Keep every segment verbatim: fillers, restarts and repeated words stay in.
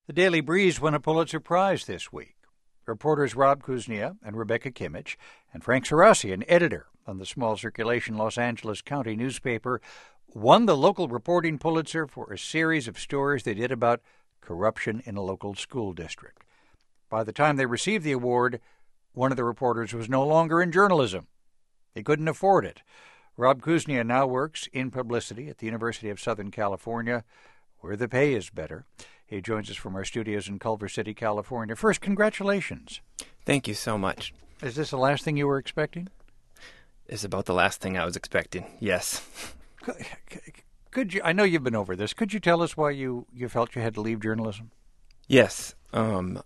The Daily Breeze won a Pulitzer Prize this week. Reporters Rob Kuznia and Rebecca Kimmich and Frank Sarasi, an editor on the small circulation Los Angeles County newspaper, won the local reporting Pulitzer for a series of stories they did about corruption in a local school district. By the time they received the award, one of the reporters was no longer in journalism. He couldn't afford it. Rob Kuznia now works in publicity at the University of Southern California, where the pay is better. He joins us from our studios in Culver City, California. First, congratulations. Thank you so much. Is this the last thing you were expecting? It's about the last thing I was expecting, yes. Could, could you? I know you've been over this. Could you tell us why you, you felt you had to leave journalism? Yes. Um,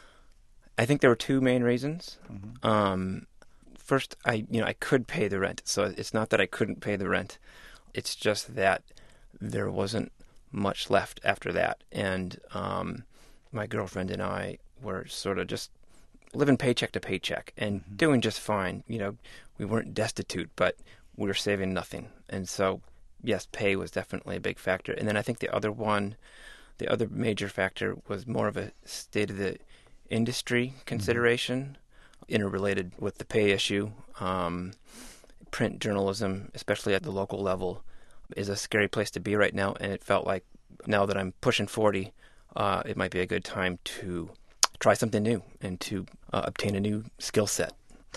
I think there were two main reasons. Mm-hmm. Um, first, I you know I could pay the rent, so it's not that I couldn't pay the rent. It's just that there wasn't much left after that, and um, my girlfriend and I were sort of just living paycheck to paycheck and mm-hmm. doing just fine. You know, we weren't destitute, but we were saving nothing, and so yes, pay was definitely a big factor. And then I think the other one, the other major factor was more of a state of the industry consideration, mm-hmm. interrelated with the pay issue. Um, print journalism, especially at the local level, is a scary place to be right now, and it felt like now that I'm pushing forty, uh, it might be a good time to try something new and to uh, obtain a new skill set.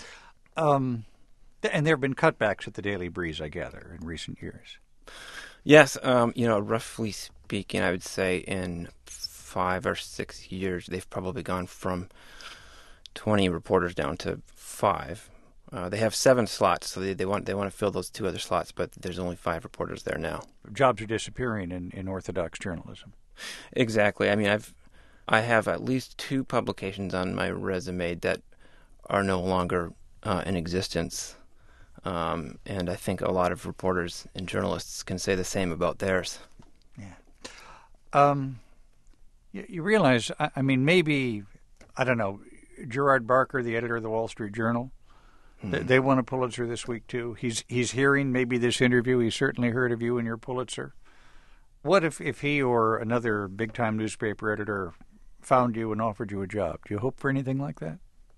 Um, and there have been cutbacks at the Daily Breeze, I gather, in recent years. Yes, um, you know, roughly speaking, I would say in five or six years, they've probably gone from twenty reporters down to five. Uh, they have seven slots, so they, they want they want to fill those two other slots, but there's only five reporters there now. Jobs are disappearing in, in orthodox journalism. Exactly. I mean, I've I have at least two publications on my resume that are no longer uh, in existence, um, and I think a lot of reporters and journalists can say the same about theirs. Yeah. Um. You, you realize, I, I mean, maybe I don't know. Gerard Barker, the editor of the Wall Street Journal. They won a Pulitzer this week, too. He's he's hearing maybe this interview. He's certainly heard of you and your Pulitzer. What if, if he or another big-time newspaper editor found you and offered you a job? Do you hope for anything like that?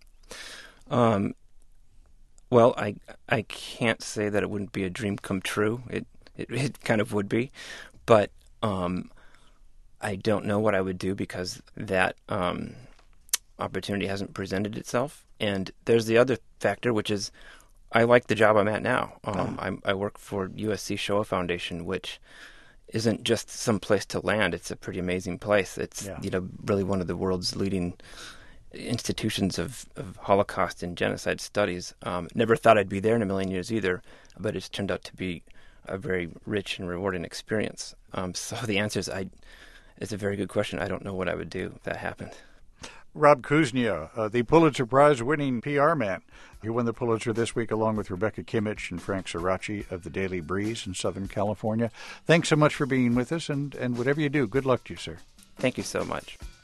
Um. Well, I I can't say that it wouldn't be a dream come true. It it, it kind of would be. But um, I don't know what I would do because that um, opportunity hasn't presented itself. And there's the other factor, which is I like the job I'm at now. Um, oh. I, I work for U S C Shoah Foundation, which isn't just some place to land. It's a pretty amazing place. It's yeah. you know really one of the world's leading institutions of, of Holocaust and genocide studies. Um, never thought I'd be there in a million years either, but it's turned out to be a very rich and rewarding experience. Um, so the answer is I. It's a very good question. I don't know what I would do if that happened. Rob Kuznia, uh, the Pulitzer Prize-winning P R man. You won the Pulitzer this week along with Rebecca Kimmich and Frank Sarasi of the Daily Breeze in Southern California. Thanks so much for being with us, and, and whatever you do, good luck to you, sir. Thank you so much.